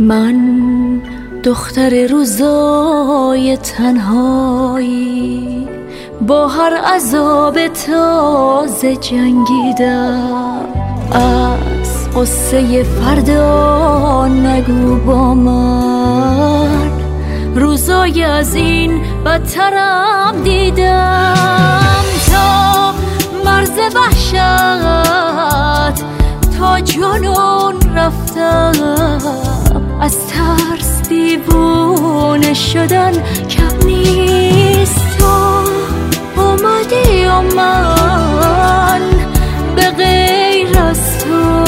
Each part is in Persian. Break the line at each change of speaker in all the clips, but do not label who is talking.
من دختر روزای تنهایی با هر عذاب تازه جنگیدم. از قصه فردا نگو با من، روزای از این بدترم دیدم. تا مرز وحشت تا جنون رفتم، از ترس دیوونه شدن کم نیست. تو اومدی و من به غیر از تو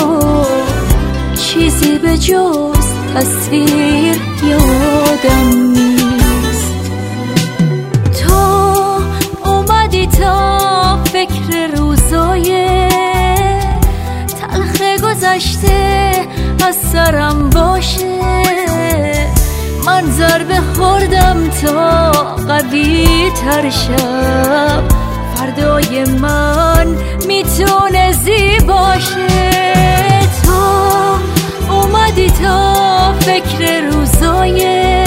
چیزی به جز تصویر یادم نیست. تو اومدی تا فکر روزای تلخ گذشته از سرم باشه. من ضربه خوردم تا قوی تر شم، فردای من میتونه زیباشه. تو اومدی تا فکر روزای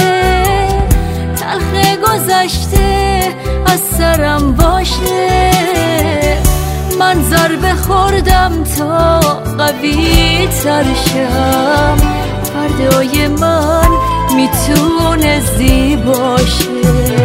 تلخ گذشته از سرم باشه. من ضربه خوردم تا قوی تر شم، فردای من میتونه زیباشه.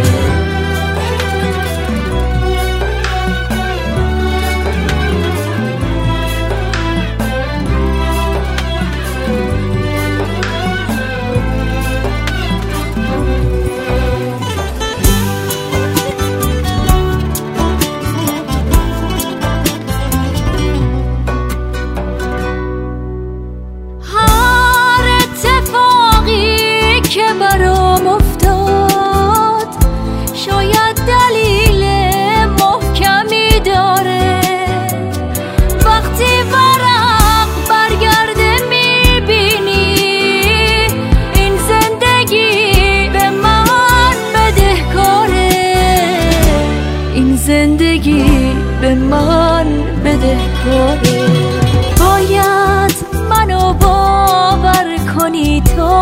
برام افتاد شاید دلیل محکمی داره. وقتی ورق برگرده میبینی این زندگی به من بدهکاره. این زندگی به من بدهکاره. باید منو باور کنی تا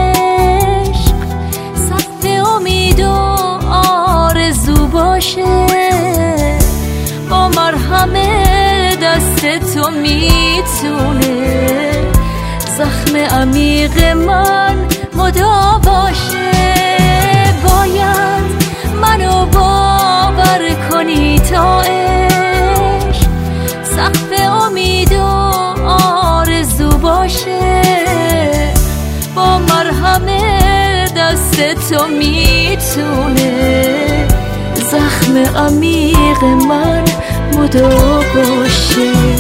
با مرهم دست تو میتونه زخم عمیق من مداواشه. باید منو باور کنی تا عشق سقف امید و آرزو باشه. با مرهم دست تو میتونه زخم عمیق من مداوا باشه.